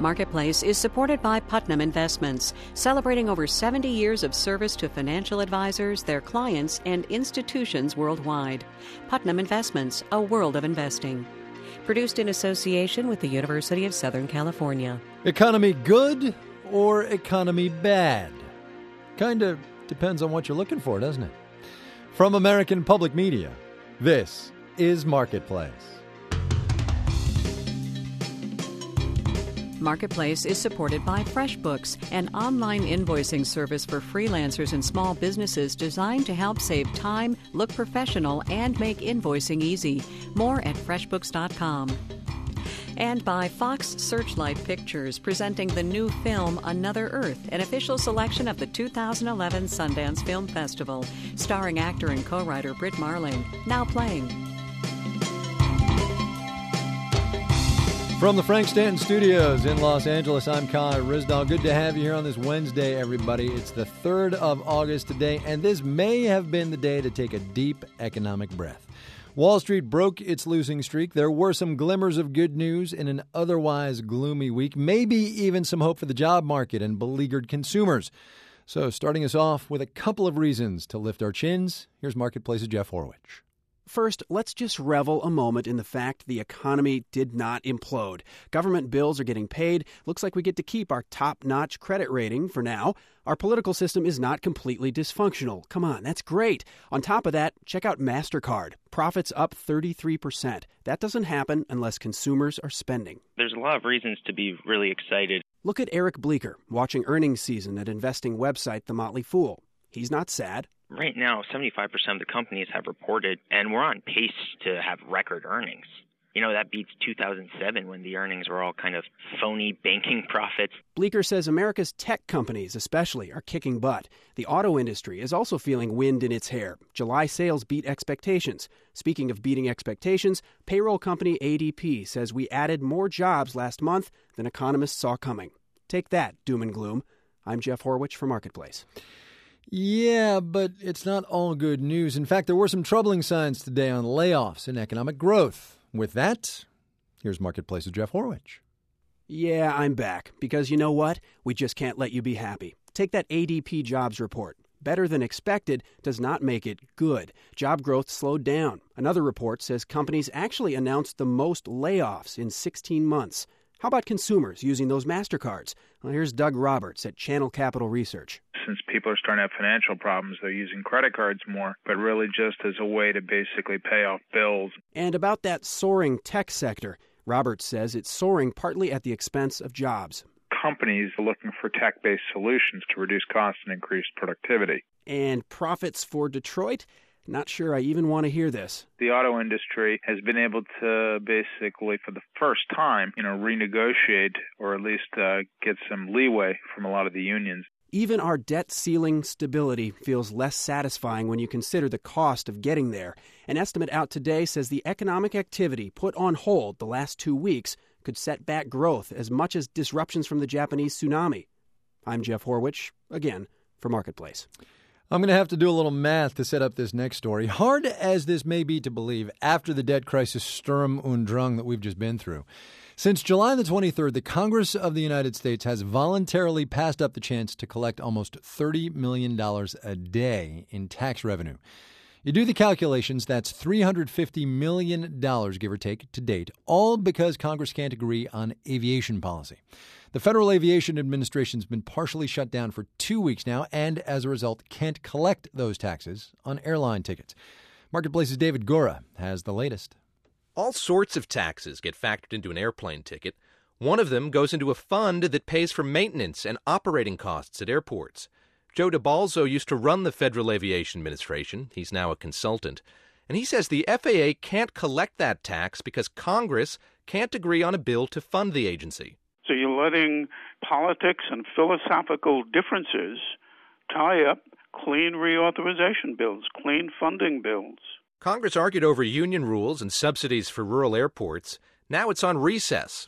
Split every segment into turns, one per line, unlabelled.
Marketplace is supported by Putnam Investments, celebrating over 70 years of service to financial advisors, their clients, and institutions worldwide. Putnam Investments, a world of investing. Produced in association with the University of Southern California.
Economy good or economy bad? Kind of depends on what you're looking for, doesn't it? From American Public Media, this is Marketplace.
Marketplace is supported by FreshBooks, an online invoicing service for freelancers and small businesses designed to help save time, look professional, and make invoicing easy. More at freshbooks.com. And by Fox Searchlight Pictures, presenting the new film Another Earth, an official selection of the 2011 Sundance Film Festival, starring actor and co-writer Britt Marling, now playing.
From the Frank Stanton Studios in Los Angeles, I'm Kai Ryssdal. Good to have you here on this Wednesday, everybody. It's the 3rd of August today, and this may have been the day to take a deep economic breath. Wall Street broke its losing streak. There were some glimmers of good news in an otherwise gloomy week, maybe even some hope for the job market and beleaguered consumers. So starting us off with a couple of reasons to lift our chins, here's Marketplace's Jeff Horwich.
First, let's just revel a moment in the fact the economy did not implode. Government bills are getting paid. Looks like we get to keep our top-notch credit rating for now. Our political system is not completely dysfunctional. Come on, that's great. On top of that, check out MasterCard. Profits up 33%. That doesn't happen unless consumers are spending.
There's a lot of reasons to be really excited.
Look at Eric Bleeker, watching earnings season at investing website The Motley Fool. He's not sad.
Right now, 75% of the companies have reported, and we're on pace to have record earnings. You know, that beats 2007 when the earnings were all kind of phony banking profits.
Bleeker says America's tech companies especially are kicking butt. The auto industry is also feeling wind in its hair. July sales beat expectations. Speaking of beating expectations, payroll company ADP says we added more jobs last month than economists saw coming. Take that, doom and gloom. I'm Jeff Horwich for Marketplace.
Yeah, but it's not all good news. In fact, there were some troubling signs today on layoffs and economic growth. With that, here's Marketplace's Jeff Horwich.
Yeah, I'm back. Because you know what? We just can't let you be happy. Take that ADP jobs report. Better than expected does not make it good. Job growth slowed down. Another report says companies actually announced the most layoffs in 16 months. How about consumers using those MasterCards? Well, here's Doug Roberts at Channel Capital Research.
Since people are starting to have financial problems, they're using credit cards more, but really just as a way to basically pay off bills.
And about that soaring tech sector, Roberts says it's soaring partly at the expense of jobs.
Companies are looking for tech-based solutions to reduce costs and increase productivity.
And profits for Detroit? Not sure I even want to hear this.
The auto industry has been able to basically, for the first time, renegotiate or at least get some leeway from a lot of the unions.
Even our debt ceiling stability feels less satisfying when you consider the cost of getting there. An estimate out today says the economic activity put on hold the last 2 weeks could set back growth as much as disruptions from the Japanese tsunami. I'm Jeff Horwich, again, for Marketplace.
I'm going to have to do a little math to set up this next story. Hard as this may be to believe after the debt crisis Sturm und Drang that we've just been through. Since July the 23rd, the Congress of the United States has voluntarily passed up the chance to collect almost $30 million a day in tax revenue. You do the calculations, that's $350 million, give or take, to date, all because Congress can't agree on aviation policy. The Federal Aviation Administration's been partially shut down for 2 weeks now and, as a result, can't collect those taxes on airline tickets. Marketplace's David Gora has the latest.
All sorts of taxes get factored into an airplane ticket. One of them goes into a fund that pays for maintenance and operating costs at airports. Joe DeBalzo used to run the Federal Aviation Administration. He's now a consultant. And he says the FAA can't collect that tax because Congress can't agree on a bill to fund the agency.
So you're letting politics and philosophical differences tie up clean reauthorization bills, clean funding bills.
Congress argued over union rules and subsidies for rural airports. Now it's on recess.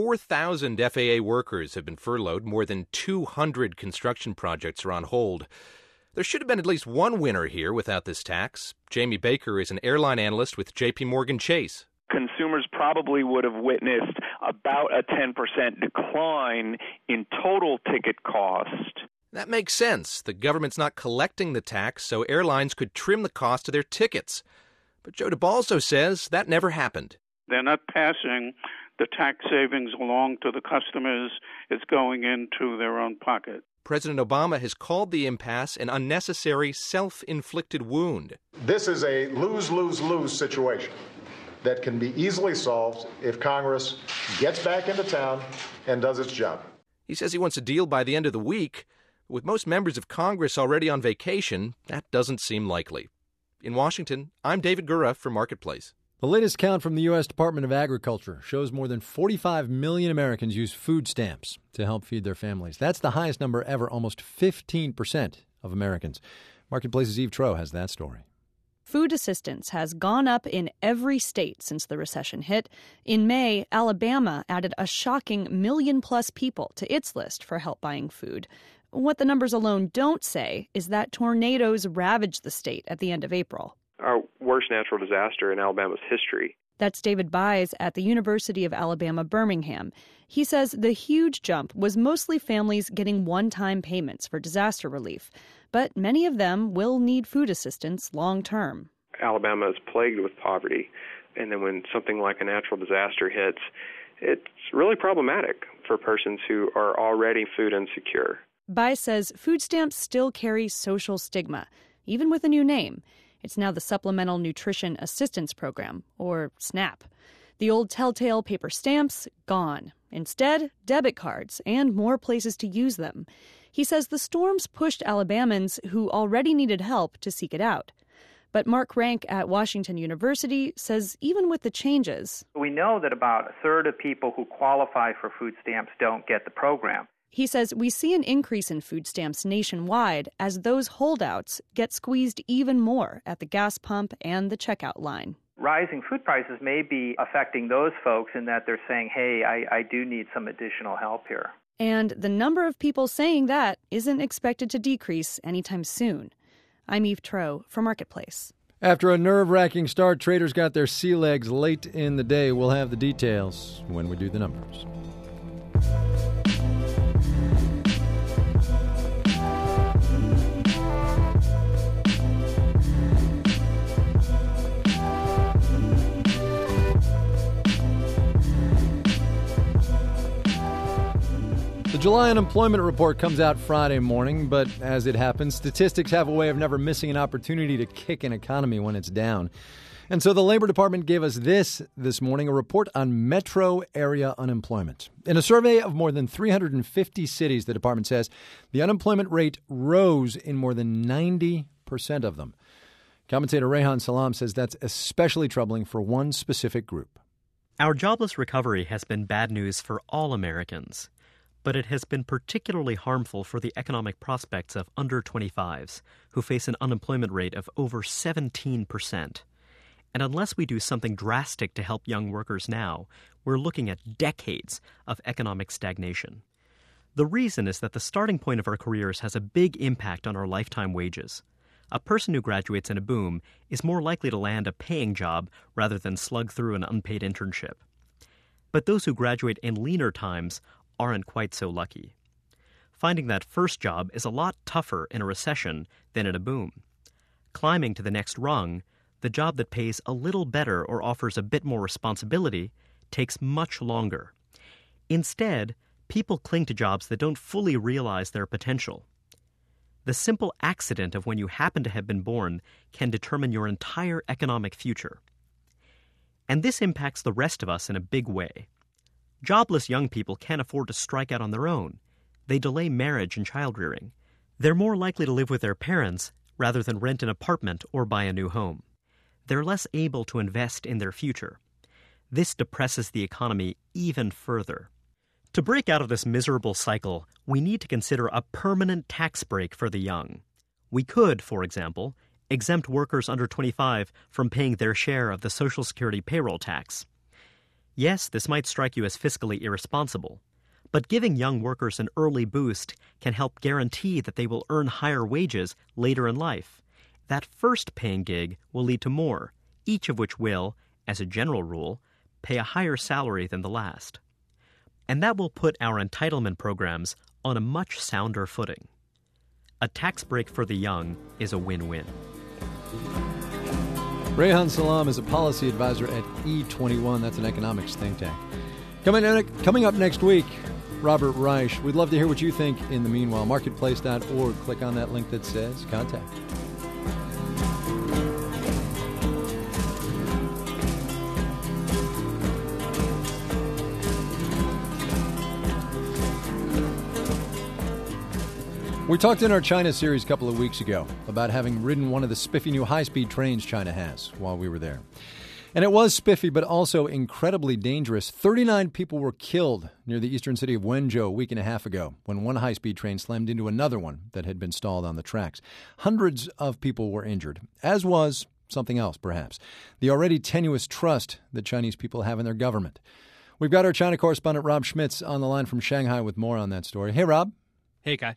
4,000 FAA workers have been furloughed. More than 200 construction projects are on hold. There should have been at least one winner here without this tax. Jamie Baker is an airline analyst with J.P. Morgan Chase.
consumers probably would have witnessed about a 10% decline in total ticket cost.
That makes sense. The government's not collecting the tax, so airlines could trim the cost of their tickets. But Joe DeBalzo says that never happened.
They're not passing the tax savings along to the customers. It's going into their own pocket.
President Obama has called the impasse an unnecessary, self-inflicted wound.
This is a lose-lose-lose situation that can be easily solved if Congress gets back into town and does its job.
He says he wants a deal by the end of the week. With most members of Congress already on vacation, that doesn't seem likely. In Washington, I'm David Gura for Marketplace.
The latest count from the U.S. Department of Agriculture shows more than 45 million Americans use food stamps to help feed their families. That's the highest number ever. Almost 15% of Americans. Marketplace's Eve Troeh has that story.
Food assistance has gone up in every state since the recession hit. In May, Alabama added a shocking million-plus people to its list for help buying food. What the numbers alone don't say is that tornadoes ravaged the state at the end of April.
Our worst natural disaster in Alabama's history.
That's David Byes at the University of Alabama, Birmingham. He says the huge jump was mostly families getting one-time payments for disaster relief, but many of them will need food assistance long term.
Alabama is plagued with poverty, and then when something like a natural disaster hits, it's really problematic for persons who are already food insecure.
Byes says food stamps still carry social stigma, even with a new name. It's now the Supplemental Nutrition Assistance Program, or SNAP. The old telltale paper stamps, gone. Instead, debit cards and more places to use them. He says the storms pushed Alabamans who already needed help to seek it out. But Mark Rank at Washington University says even with the changes,
we know that about a third of people who qualify for food stamps don't get the program.
He says we see an increase in food stamps nationwide as those holdouts get squeezed even more at the gas pump and the checkout line.
Rising food prices may be affecting those folks in that they're saying, hey, I do need some additional help here.
And the number of people saying that isn't expected to decrease anytime soon. I'm Eve Troeh for Marketplace.
After a nerve-wracking start, traders got their sea legs late in the day. We'll have the details when we do the numbers. The July unemployment report comes out Friday morning, but as it happens, statistics have a way of never missing an opportunity to kick an economy when it's down. And so the Labor Department gave us this morning, a report on metro area unemployment. In a survey of more than 350 cities, the department says the unemployment rate rose in more than 90% of them. Commentator Rehan Salam says that's especially troubling for one specific group.
Our jobless recovery has been bad news for all Americans. But it has been particularly harmful for the economic prospects of under-25s, who face an unemployment rate of over 17%. And unless we do something drastic to help young workers now, we're looking at decades of economic stagnation. The reason is that the starting point of our careers has a big impact on our lifetime wages. A person who graduates in a boom is more likely to land a paying job rather than slug through an unpaid internship. But those who graduate in leaner times aren't quite so lucky. Finding that first job is a lot tougher in a recession than in a boom. Climbing to the next rung, the job that pays a little better or offers a bit more responsibility, takes much longer. Instead, people cling to jobs that don't fully realize their potential. The simple accident of when you happen to have been born can determine your entire economic future. And this impacts the rest of us in a big way. Jobless young people can't afford to strike out on their own. They delay marriage and child-rearing. They're more likely to live with their parents rather than rent an apartment or buy a new home. They're less able to invest in their future. This depresses the economy even further. To break out of this miserable cycle, we need to consider a permanent tax break for the young. We could, for example, exempt workers under 25 from paying their share of the Social Security payroll tax. Yes, this might strike you as fiscally irresponsible, but giving young workers an early boost can help guarantee that they will earn higher wages later in life. That first paying gig will lead to more, each of which will, as a general rule, pay a higher salary than the last. And that will put our entitlement programs on a much sounder footing. A tax break for the young is a win-win.
Rehan Salam is a policy advisor at E21. That's an economics think tank. Coming up next week, Robert Reich. We'd love to hear what you think in the meanwhile. Marketplace.org. Click on that link that says contact. We talked in our China series a couple of weeks ago about having ridden one of the spiffy new high-speed trains China has while we were there. And it was spiffy, but also incredibly dangerous. 39 people were killed near the eastern city of Wenzhou a week and a half ago when one high-speed train slammed into another one that had been stalled on the tracks. Hundreds of people were injured, as was something else, perhaps, the already tenuous trust that Chinese people have in their government. We've got our China correspondent Rob Schmitz on the line from Shanghai with more on that story. Hey, Rob.
Hey, Kai.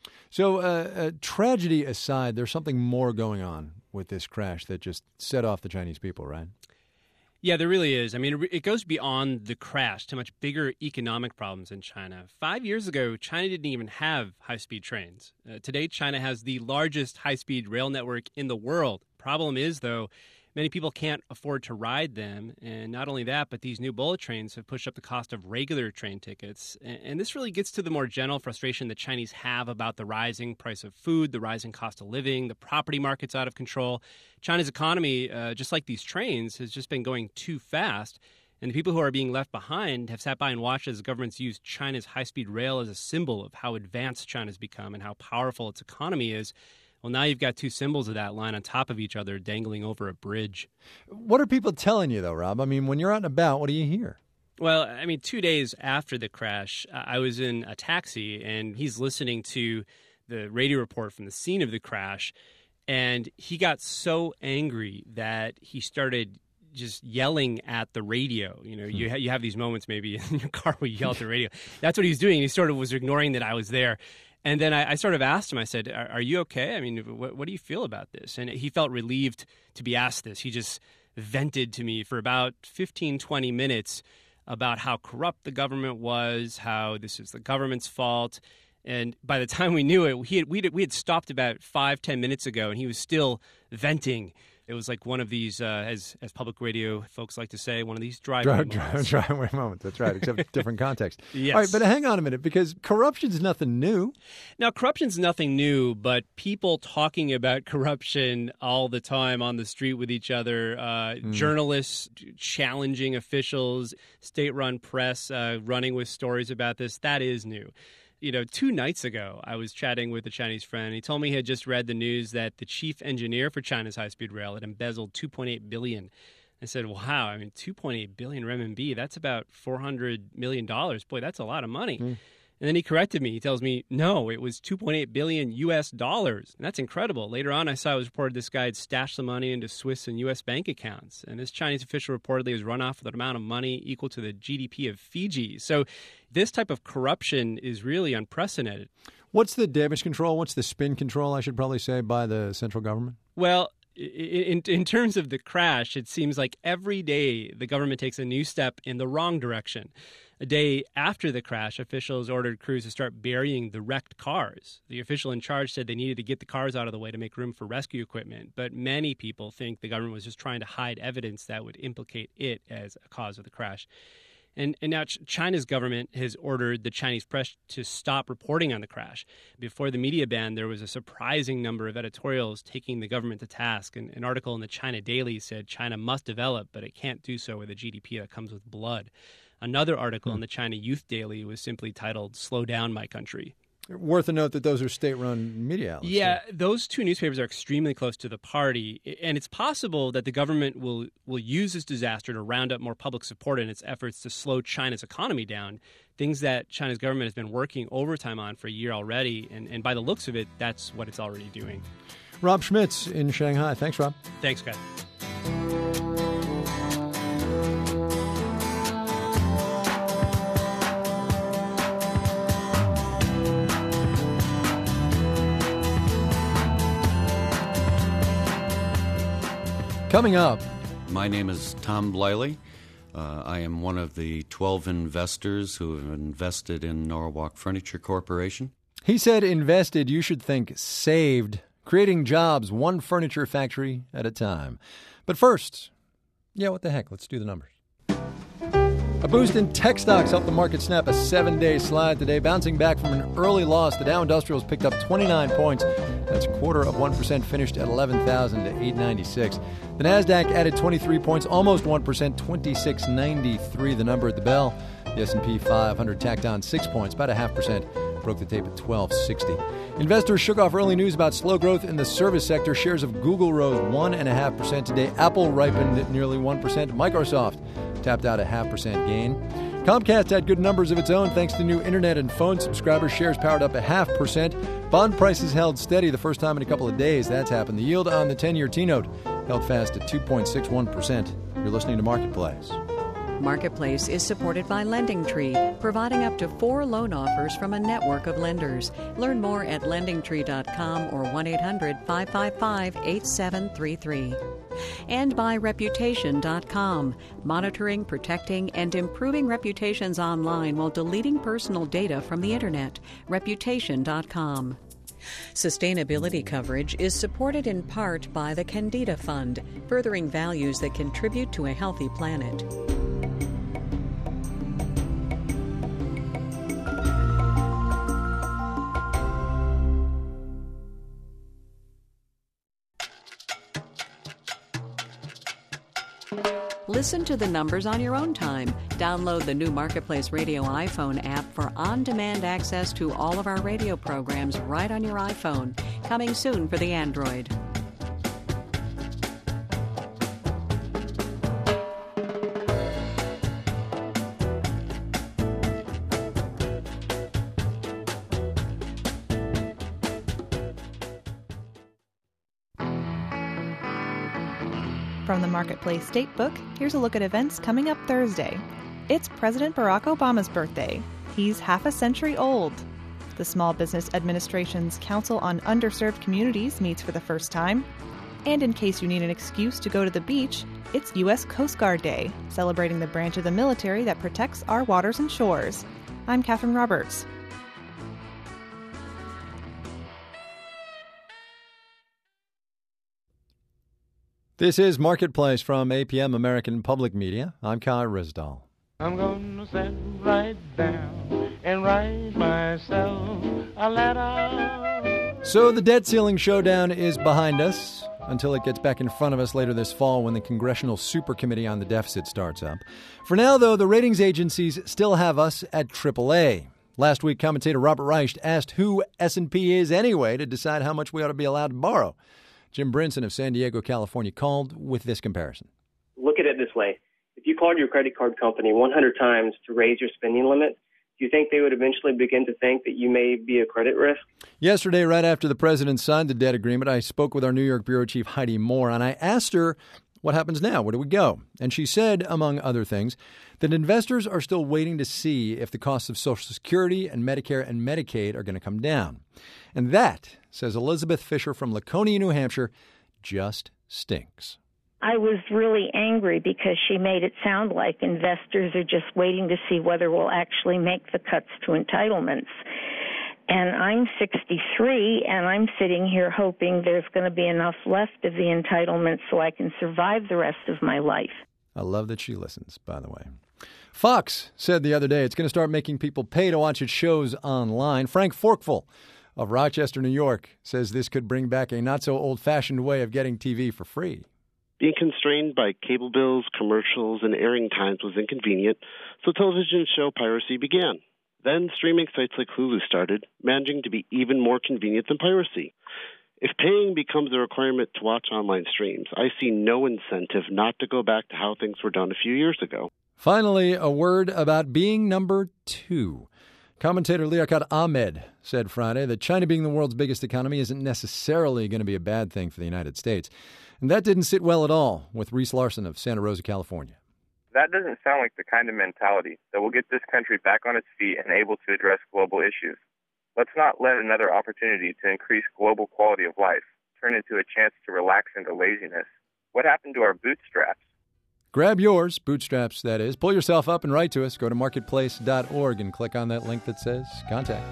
So, tragedy aside, there's something more going on with this crash that just set off the Chinese people, right?
Yeah, there really is. I mean, it goes beyond the crash to much bigger economic problems in China. 5 years ago, China didn't even have high-speed trains. Today, China has the largest high-speed rail network in the world. Problem is, though, many people can't afford to ride them. And not only that, but these new bullet trains have pushed up the cost of regular train tickets. And this really gets to the more general frustration that Chinese have about the rising price of food, the rising cost of living, the property market's out of control. China's economy, just like these trains, has just been going too fast. And the people who are being left behind have sat by and watched as governments use China's high-speed rail as a symbol of how advanced China's become and how powerful its economy is. Well, now you've got two symbols of that line on top of each other dangling over a bridge.
What are people telling you, though, Rob? I mean, when you're out and about, what do you hear?
Well, I mean, 2 days after the crash, I was in a taxi, and he's listening to the radio report from the scene of the crash, and he got so angry that he started just yelling at the radio. You know, you have these moments maybe in your car where you yell at the radio. That's what he was doing. He sort of was ignoring that I was there. And then I sort of asked him, I said, are you okay? I mean, what do you feel about this? And he felt relieved to be asked this. He just vented to me for about 15, 20 minutes about how corrupt the government was, how this is the government's fault. And by the time we knew it, we had stopped about 5-10 minutes ago, and he was still venting. It was like one of these, as public radio folks like to say, one of these driveway moments.
Driveway moments, that's right, except different context.
Yes.
All right, but hang on a minute, because corruption's nothing new.
Now, corruption's nothing new, but people talking about corruption all the time on the street with each other, journalists challenging officials, state-run press running with stories about this, that is new. You know, 2 nights ago, I was chatting with a Chinese friend. He told me he had just read the news that the chief engineer for China's high-speed rail had embezzled $2.8 billion. I said, wow, I mean, 2.8 billion RMB, that's about $400 million. Boy, that's a lot of money. And then he corrected me. He tells me, no, it was $2.8 billion US dollars. And that's incredible. Later on, I saw it was reported this guy had stashed the money into Swiss and U.S. bank accounts. And this Chinese official reportedly has run off with an amount of money equal to the GDP of Fiji. So this type of corruption is really unprecedented.
What's the damage control? What's the spin control, I should probably say, by the central government?
Well, in terms of the crash, it seems like every day the government takes a new step in the wrong direction. A day after the crash, officials ordered crews to start burying the wrecked cars. The official in charge said they needed to get the cars out of the way to make room for rescue equipment. But many people think the government was just trying to hide evidence that would implicate it as a cause of the crash. And now China's government has ordered the Chinese press to stop reporting on the crash. Before the media ban, there was a surprising number of editorials taking the government to task. And an article in the China Daily said China must develop, but it can't do so with a GDP that comes with blood. Another article in the China Youth Daily was simply titled, "Slow Down, My Country."
Worth a note that those are state-run media outlets.
Yeah, those two newspapers are extremely close to the party, and it's possible that the government will use this disaster to round up more public support in its efforts to slow China's economy down, things that China's government has been working overtime on for a year already, and by the looks of it, that's what it's already doing.
Rob Schmitz in Shanghai. Thanks, Rob.
Thanks, guys.
Coming up,
My name is Tom Bliley. I am one of the 12 investors who have invested in Norwalk Furniture Corporation.
He said invested, you should think saved, creating jobs one furniture factory at a time. But first, what the heck, let's do the numbers. A boost in tech stocks helped the market snap a 7-day slide today, bouncing back from an early loss. The Dow Industrials picked up 29 points. That's 0.25%, finished at 11,896. The Nasdaq added 23 points, almost 1%, 2693, the number at the bell. The S&P 500 tacked on 6 points, about 0.5%, broke the tape at 1260. Investors shook off early news about slow growth in the service sector. Shares of Google rose 1.5% today. Apple ripened at nearly 1%. Microsoft tapped out a 0.5% gain. Comcast had good numbers of its own thanks to new internet and phone subscribers. Shares powered up 0.5%. Bond prices held steady the first time in a couple of days. That's happened. The yield on the 10-year T-note held fast at 2.61%. You're listening to Marketplace.
Marketplace is supported by LendingTree, providing up to 4 loan offers from a network of lenders. Learn more at lendingtree.com or 1-800-555-8733. And by Reputation.com, monitoring, protecting, and improving reputations online while deleting personal data from the Internet. Reputation.com. Sustainability coverage is supported in part by the Candida Fund, furthering values that contribute to a healthy planet. Listen to the numbers on your own time. Download the new Marketplace Radio iPhone app for on-demand access to all of our radio programs right on your iPhone. Coming soon for the Android.
From the Marketplace Statebook, here's a look at events coming up Thursday. It's President Barack Obama's birthday. He's half a century old. The Small Business Administration's Council on Underserved Communities meets for the first time. And in case you need an excuse to go to the beach, it's U.S. Coast Guard Day, celebrating the branch of the military that protects our waters and shores. I'm Catherine Roberts.
This is Marketplace from APM American Public Media. I'm Kai Rizdal.
I'm gonna sit right down and write myself a letter.
So the debt ceiling showdown is behind us until it gets back in front of us later this fall when the Congressional Super Committee on the Deficit starts up. For now, though, the ratings agencies still have us at AAA. Last week, commentator Robert Reich asked who S&P is anyway to decide how much we ought to be allowed to borrow. Jim Brinson of San Diego, California, called with this comparison.
Look at it this way. If you called your credit card company 100 times to raise your spending limit, do you think they would eventually begin to think that you may be a credit risk?
Yesterday, right after the president signed the debt agreement, I spoke with our New York bureau chief, Heidi Moore, and I asked her, what happens now? Where do we go? And she said, among other things, that investors are still waiting to see if the costs of Social Security and Medicare and Medicaid are going to come down. And that, says Elizabeth Fisher from Laconia, New Hampshire, just stinks.
I was really angry because she made it sound like investors are just waiting to see whether we'll actually make the cuts to entitlements. And I'm 63, and I'm sitting here hoping there's going to be enough left of the entitlements so I can survive the rest of my life.
I love that she listens, by the way. Fox said the other day it's going to start making people pay to watch its shows online. Frank Forkful of Rochester, New York, says this could bring back a not-so-old-fashioned way of getting TV for free.
Being constrained by cable bills, commercials, and airing times was inconvenient, so television show piracy began. Then streaming sites like Hulu started, managing to be even more convenient than piracy. If paying becomes a requirement to watch online streams, I see no incentive not to go back to how things were done a few years ago.
Finally, a word about being number 2. Commentator Liaquat Ahmed said Friday that China being the world's biggest economy isn't necessarily going to be a bad thing for the United States. And that didn't sit well at all with Reese Larson of Santa Rosa, California.
That doesn't sound like the kind of mentality that will get this country back on its feet and able to address global issues. Let's not let another opportunity to increase global quality of life turn into a chance to relax into laziness. What happened to our bootstraps?
Grab yours, bootstraps that is. Pull yourself up and write to us. Go to marketplace.org and click on that link that says contact.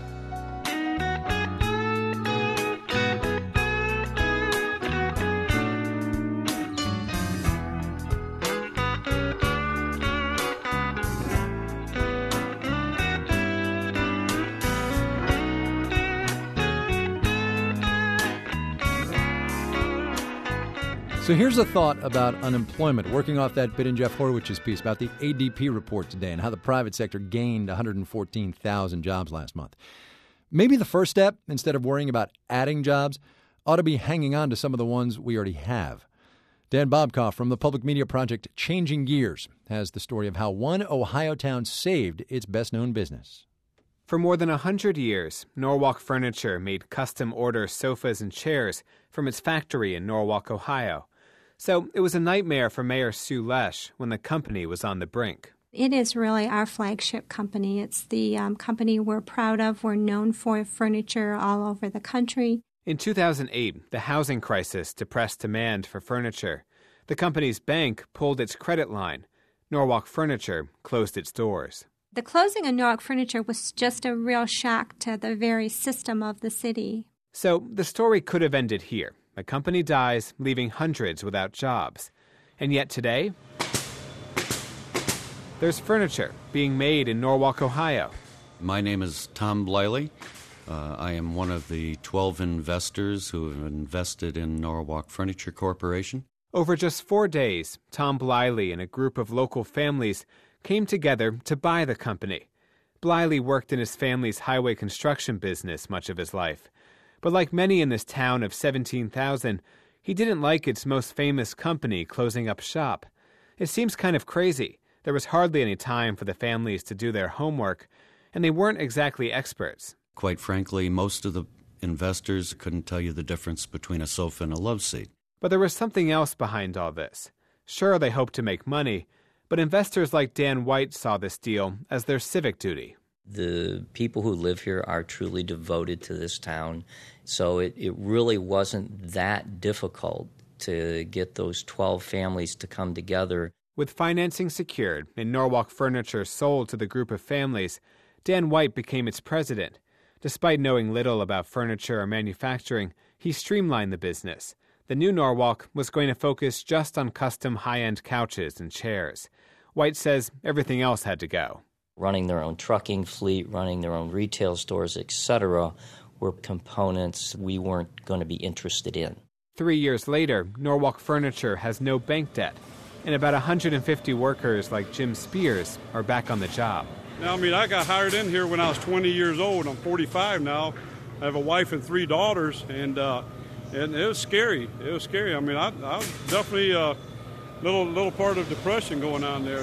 So here's a thought about unemployment, working off that bit in Jeff Horwich's piece about the ADP report today and how the private sector gained 114,000 jobs last month. Maybe the first step, instead of worrying about adding jobs, ought to be hanging on to some of the ones we already have. Dan Bobkoff from the public media project Changing Gears has the story of how one Ohio town saved its best-known business.
For more than 100 years, Norwalk Furniture made custom-order sofas and chairs from its factory in Norwalk, Ohio. So it was a nightmare for Mayor Sue Lesh when the company was on the brink.
It is really our flagship company. It's the company we're proud of. We're known for furniture all over the country.
In 2008, the housing crisis depressed demand for furniture. The company's bank pulled its credit line. Norwalk Furniture closed its doors.
The closing of Norwalk Furniture was just a real shock to the very system of the city.
So the story could have ended here. A company dies, leaving hundreds without jobs. And yet today, there's furniture being made in Norwalk, Ohio.
My name is Tom Bliley. I am one of the 12 investors who have invested in Norwalk Furniture Corporation.
Over just 4 days, Tom Bliley and a group of local families came together to buy the company. Bliley worked in his family's highway construction business much of his life. But like many in this town of 17,000, he didn't like its most famous company closing up shop. It seems kind of crazy. There was hardly any time for the families to do their homework, and they weren't exactly experts.
Quite frankly, most of the investors couldn't tell you the difference between a sofa and a love seat.
But there was something else behind all this. Sure, they hoped to make money, but investors like Dan White saw this deal as their civic duty.
The people who live here are truly devoted to this town, so it really wasn't that difficult to get those 12 families to come together.
With financing secured and Norwalk Furniture sold to the group of families, Dan White became its president. Despite knowing little about furniture or manufacturing, he streamlined the business. The new Norwalk was going to focus just on custom high-end couches and chairs. White says everything else had to go.
Running their own trucking fleet, running their own retail stores, etc., were components we weren't going to be interested in.
3 years later, Norwalk Furniture has no bank debt, and about 150 workers like Jim Spears are back on the job.
Now, I got hired in here when I was 20 years old. I'm 45 now. I have a wife and 3 daughters, and it was scary. It was scary. I was definitely a little part of depression going on there.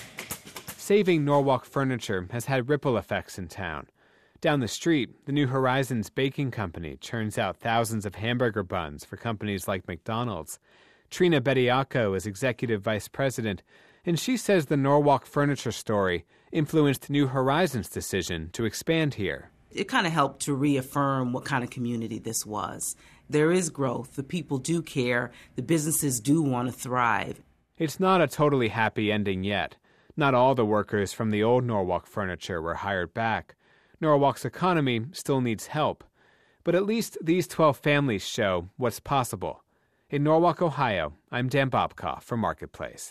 Saving Norwalk Furniture has had ripple effects in town. Down the street, the New Horizons Baking Company churns out thousands of hamburger buns for companies like McDonald's. Trina Bediaco is executive vice president, and she says the Norwalk Furniture story influenced New Horizons' decision to expand here.
It kind of helped to reaffirm what kind of community this was. There is growth. The people do care. The businesses do want to thrive.
It's not a totally happy ending yet. Not all the workers from the old Norwalk Furniture were hired back. Norwalk's economy still needs help. But at least these 12 families show what's possible. In Norwalk, Ohio, I'm Dan Bobkoff for Marketplace.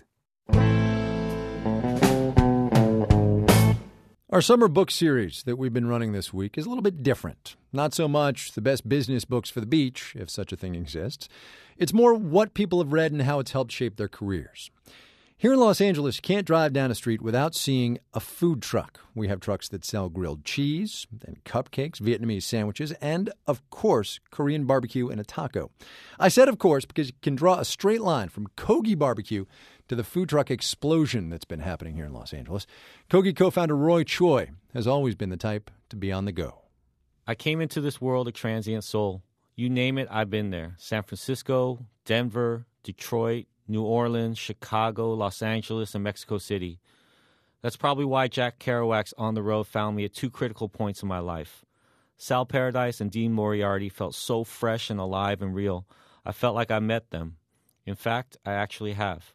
Our summer book series that we've been running this week is a little bit different. Not so much the best business books for the beach, if such a thing exists. It's more what people have read and how it's helped shape their careers. Here in Los Angeles, you can't drive down a street without seeing a food truck. We have trucks that sell grilled cheese, and cupcakes, Vietnamese sandwiches, and, of course, Korean barbecue and a taco. I said, of course, because you can draw a straight line from Kogi Barbecue to the food truck explosion that's been happening here in Los Angeles. Kogi co-founder Roy Choi has always been the type to be on the go.
I came into this world of transient soul. You name it, I've been there. San Francisco, Denver, Detroit, New Orleans, Chicago, Los Angeles, and Mexico City. That's probably why Jack Kerouac's On the Road found me at 2 critical points in my life. Sal Paradise and Dean Moriarty felt so fresh and alive and real. I felt like I met them. In fact, I actually have.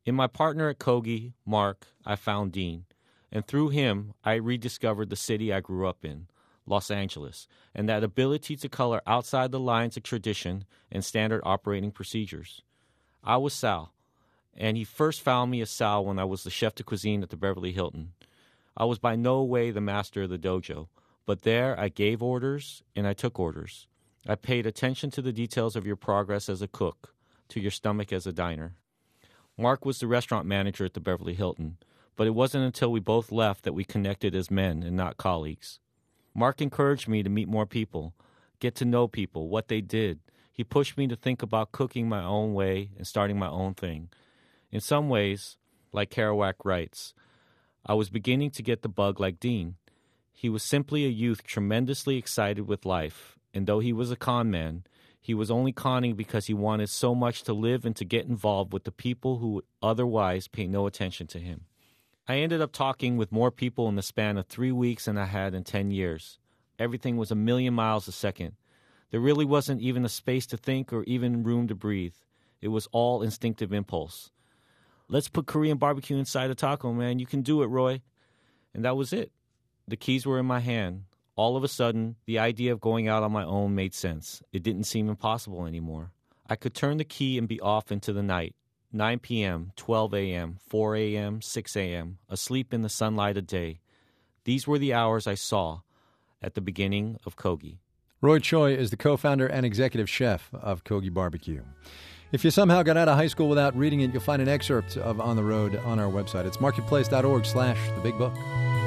In my partner at Kogi, Mark, I found Dean. And through him, I rediscovered the city I grew up in, Los Angeles, and that ability to color outside the lines of tradition and standard operating procedures. I was Sal, and he first found me as Sal when I was the chef de cuisine at the Beverly Hilton. I was by no way the master of the dojo, but there I gave orders and I took orders. I paid attention to the details of your progress as a cook, to your stomach as a diner. Mark was the restaurant manager at the Beverly Hilton, but it wasn't until we both left that we connected as men and not colleagues. Mark encouraged me to meet more people, get to know people, what they did. He pushed me to think about cooking my own way and starting my own thing. In some ways, like Kerouac writes, I was beginning to get the bug like Dean. He was simply a youth tremendously excited with life, and though he was a con man, he was only conning because he wanted so much to live and to get involved with the people who would otherwise pay no attention to him. I ended up talking with more people in the span of 3 weeks than I had in 10 years. Everything was a million miles a second. There really wasn't even a space to think or even room to breathe. It was all instinctive impulse. Let's put Korean barbecue inside a taco, man. You can do it, Roy. And that was it. The keys were in my hand. All of a sudden, the idea of going out on my own made sense. It didn't seem impossible anymore. I could turn the key and be off into the night. 9 p.m., 12 a.m., 4 a.m., 6 a.m., asleep in the sunlight of day. These were the hours I saw at the beginning of Kogi.
Roy Choi is the co-founder and executive chef of Kogi Barbecue. If you somehow got out of high school without reading it, you'll find an excerpt of On the Road on our website. It's marketplace.org/thebigbook.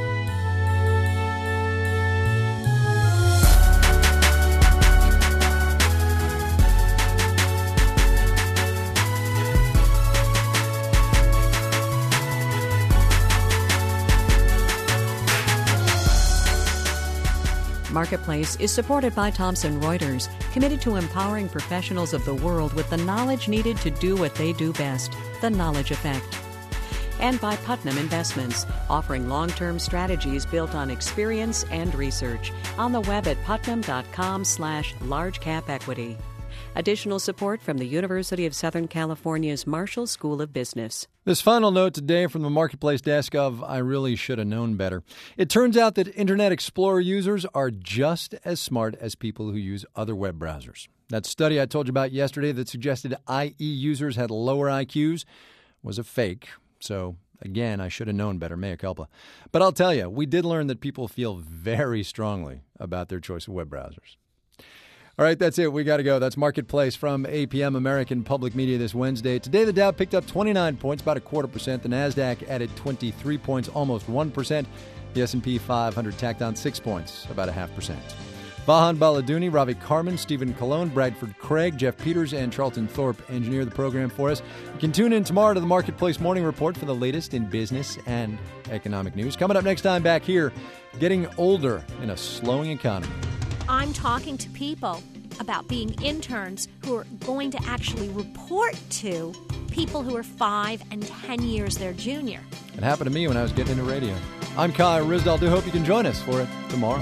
Marketplace is supported by Thomson Reuters, committed to empowering professionals of the world with the knowledge needed to do what they do best, the knowledge effect. And by Putnam Investments, offering long-term strategies built on experience and research. On the web at putnam.com/largecapequity. Additional support from the University of Southern California's Marshall School of Business.
This final note today from the Marketplace desk of I really should have known better. It turns out that Internet Explorer users are just as smart as people who use other web browsers. That study I told you about yesterday that suggested IE users had lower IQs was a fake. So, again, I should have known better, mea culpa. But I'll tell you, we did learn that people feel very strongly about their choice of web browsers. All right, that's it. We got to go. That's Marketplace from APM American Public Media this Wednesday. Today, the Dow picked up 29 points, about 0.25%. The NASDAQ added 23 points, almost 1%. The S&P 500 tacked on 6 points, about 0.5%. Vahan Baladouni, Ravi Karman, Stephen Colon, Bradford Craig, Jeff Peters, and Charlton Thorpe engineer the program for us. You can tune in tomorrow to the Marketplace Morning Report for the latest in business and economic news. Coming up next time back here, getting older in a slowing economy.
I'm talking to people about being interns who are going to actually report to people who are 5 and 10 years their junior.
It happened to me when I was getting into radio. I'm Kai Ryssdal. Do hope you can join us for it tomorrow.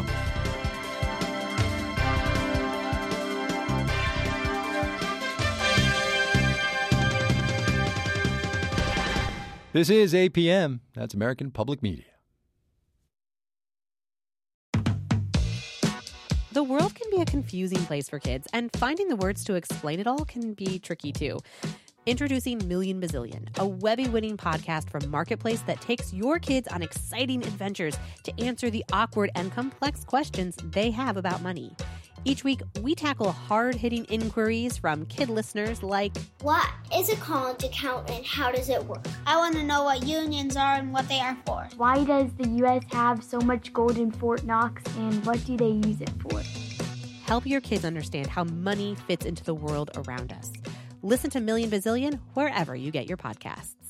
This is APM. That's American Public Media.
The world can be a confusing place for kids, and finding the words to explain it all can be tricky too. Introducing Million Bazillion, a Webby-winning podcast from Marketplace that takes your kids on exciting adventures to answer the awkward and complex questions they have about money. Each week, we tackle hard-hitting inquiries from kid listeners like,
what is a college account and how does it work? I want to know what unions are and what they are for.
Why does the U.S. have so much gold in Fort Knox and what do they use it for?
Help your kids understand how money fits into the world around us. Listen to Million Bazillion wherever you get your podcasts.